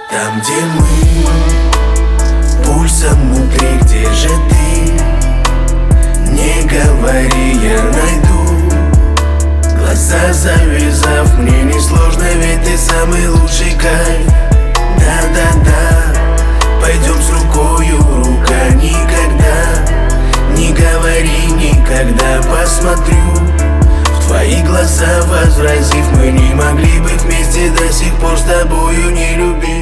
Там, где мы, пульсом внутри, где же ты? Не говори, я найду. Глаза завязав, мне несложно, ведь ты самый лучший кайф. Да-да-да, пойдем с рукою, рука никогда. Не говори никогда, посмотрю в твои глаза, возразив, мы не могли быть вместе, до сих пор с тобою не любить.